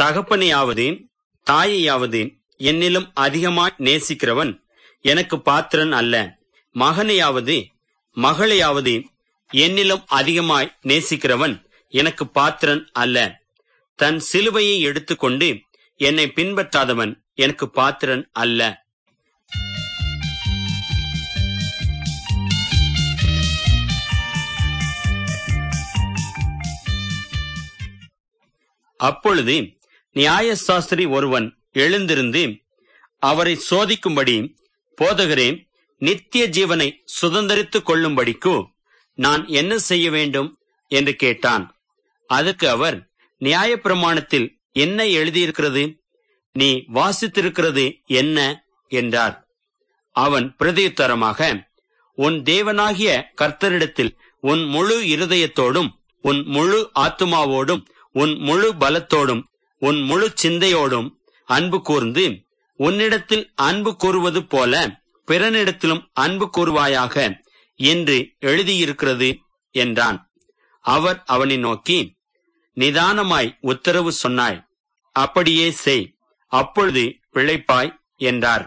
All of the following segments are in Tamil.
தகப்பனையாவது தாயையாவது என்னிலும் அதிகமாய் நேசிக்கிறவன் எனக்கு பாத்திரன் அல்ல. மகனையாவது மகளையாவது என்னிலும் அதிகமாய் நேசிக்கிறவன் எனக்கு பாத்திரன் அல்ல. தன் சிலுவையை எடுத்துக்கொண்டு என்னை பின்பற்றாதவன் எனக்கு பாத்திரன் அல்ல. அப்பொழுது நியாயசாஸ்திரி ஒருவன் எழுந்திருந்து அவரை சோதிக்கும்படி, போதகரே, நித்திய ஜீவனை சுதந்தரித்துக் கொள்ளும்படிக்கு நான் என்ன செய்ய வேண்டும் என்று கேட்டான். அதற்கு அவர், நியாயப்பிரமாணத்தில் என்ன எழுதியிருக்கிறது? நீ வாசித்திருக்கிறது என்ன என்றார். அவன் பிரதியுத்தரமாக, உன் தேவனாகிய கர்த்தரிடத்தில் உன் முழு இருதயத்தோடும் உன் முழு ஆத்துமாவோடும் உன் முழு பலத்தோடும் உன் முழு சிந்தையோடும் அன்பு கூர்ந்து, உன்னிடத்தில் அன்பு கூறுவது போல பிறனிடத்திலும் அன்பு கூறுவாயாக என்று எழுதியிருக்கிறது என்றான். அவர் அவனை நோக்கி, நிதானமாய் உத்தரவு சொன்னாய், அப்படியே செய், அப்பொழுது பிழைப்பாய் என்றார்.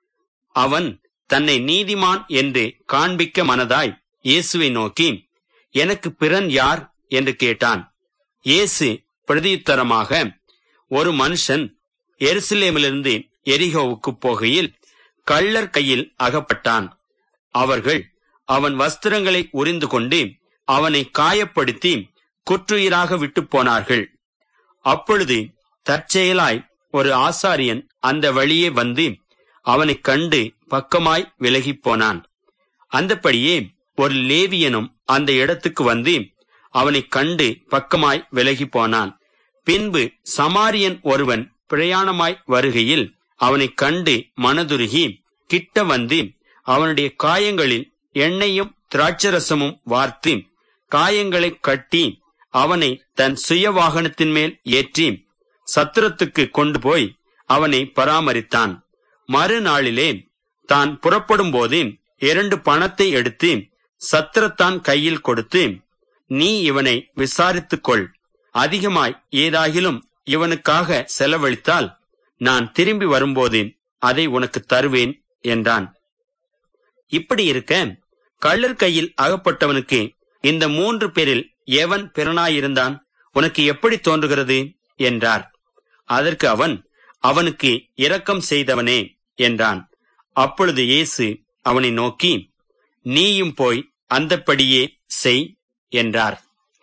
அவன் தன்னை நீதிமான் என்று காண்பிக்க மனதாய் இயேசுவை நோக்கி, எனக்கு பிறன் யார் என்று கேட்டான். இயேசு பிரதியுத்தரமாக, ஒரு மனுஷன் எருசலேமிலிருந்து எரிகோவுக்கு போகையில் கள்ளர் கையில் அகப்பட்டான். அவர்கள் அவன் வஸ்திரங்களை உரிந்து கொண்டு அவனை காயப்படுத்தி குற்றுயிராக விட்டு போனார்கள். அப்பொழுது தற்செயலாய் ஒரு ஆசாரியன் அந்த வழியே வந்து அவனைக் கண்டு பக்கமாய் விலகிப் போனான். அந்தப்படியே ஒரு லேவியனும் அந்த இடத்துக்கு வந்து அவனைக் கண்டு பக்கமாய் விலகி போனான். பின்பு சமாரியன் ஒருவன் பிரயாணமாய் வருகையில் அவனைக் கண்டு மனதுருகி கிட்ட வந்து அவனுடைய காயங்களில் எண்ணெயும் திராட்சரசமும் வார்த்து காயங்களை கட்டி அவனை தன் சுய வாகனத்தின் மேல் ஏற்றி சத்திரத்துக்கு கொண்டு போய் அவனை பராமரித்தான். மறுநாளிலே தான் புறப்படும் போது 2 பணத்தை எடுத்து சத்திரத்தான் கையில் கொடுத்து, நீ இவனை விசாரித்துக்கொள், அதிகமாய் ஏதாகிலும் இவனுக்காக செலவழித்தால் நான் திரும்பி வரும்போது அதை உனக்கு தருவேன் என்றான். இப்படி இருக்க கள்ளர் கையில் அகப்பட்டவனுக்கு இந்த 3 பேரில் எவன் பிறனாயிருந்தான்? உனக்கு எப்படி தோன்றுகிறது என்றார். அதற்கு அவன், அவனுக்கு இரக்கம் செய்தவனே என்றான். அப்பொழுது இயேசு அவனை நோக்கி, நீயும் போய் அந்தப்படியே செய் என்றார்.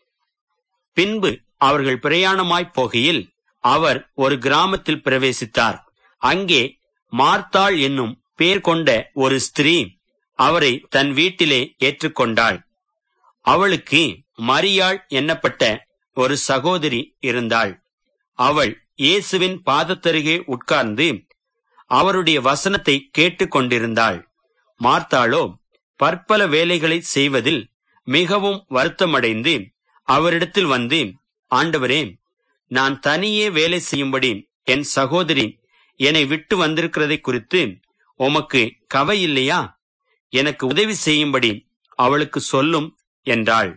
பின்பு அவர்கள் பிரயாணமாய்ப் போகையில் அவர் ஒரு கிராமத்தில் பிரவேசித்தார். அங்கே மார்த்தாள் என்னும் பேர் கொண்ட ஒரு ஸ்திரீ அவரை தன் வீட்டிலே ஏற்றுக்கொண்டாள். அவளுக்கு மரியாள் என்னப்பட்ட ஒரு சகோதரி இருந்தாள். அவள் இயேசுவின் பாதத்தருகே உட்கார்ந்து அவருடைய வசனத்தை கேட்டுக்கொண்டிருந்தாள். மார்த்தாளோ பற்பல வேலைகளை செய்வதில் மிகவும் வருத்தமடைந்து அவரிடத்தில் வந்து, ஆண்டவரே, நான் தனியே வேலை செய்யும்படி என் சகோதரி என்னை விட்டு வந்திருக்கிறதை குறித்து உமக்கு கவை இல்லையா? எனக்கு உதவி செய்யும்படி அவளுக்கு சொல்லும் என்றாள்.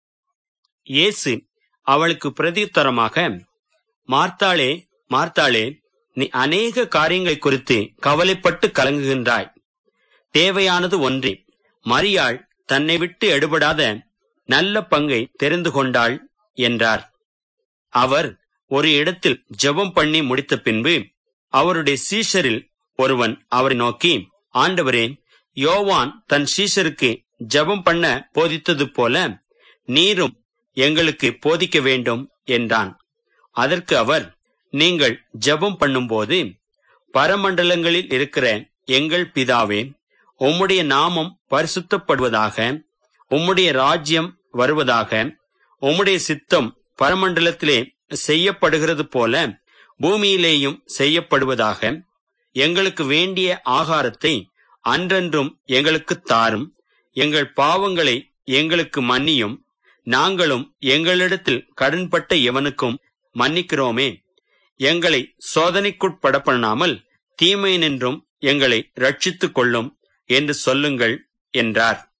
இயேசு அவளுக்கு பிரதியுத்தரமாக, மார்த்தாளே, மார்த்தாளே, நீ அநேக காரியங்களை குறித்து கவலைப்பட்டு கலங்குகின்றாய். தேவையானது ஒன்றே. மரியாள் தன்னை விட்டு எடுபடாத நல்ல பங்கை தெரிந்து கொண்டாள் என்றார். அவர் ஒரு இடத்தில் ஜெபம் பண்ணி முடித்த பின்பு அவருடைய சீஷரில் ஒருவன் அவரை நோக்கி, ஆண்டவரே, யோவான் தன் சீஷருக்கு ஜெபம் பண்ண போதித்தது போல நீரும் எங்களுக்கு போதிக்க வேண்டும் என்றான். அதற்கு அவர், நீங்கள் ஜெபம் பண்ணும்போது, பரமண்டலங்களில் இருக்கிற எங்கள் பிதாவே, உம்முடைய நாமம் பரிசுத்தப்படுவதாக, உம்முடைய ராஜ்யம் வருவதாக, உம்முடைய சித்தம் பரமண்டலத்திலே செய்யப்படுகிறது போல பூமியிலேயும் செய்யப்படுவதாக, எங்களுக்கு வேண்டிய ஆகாரத்தை அன்றன்றும் எங்களுக்கு தாரும், எங்கள் பாவங்களை எங்களுக்கு மன்னியும், நாங்களும் எங்களிடத்தில் கடன்பட்ட எவனுக்கும் மன்னிக்கிறோமே, எங்களை சோதனைக்குட்பட பண்ணாமல் தீமையினின்றும் எங்களை ரட்சித்துக் கொள்ளும் என்று சொல்லுங்கள் என்றார்.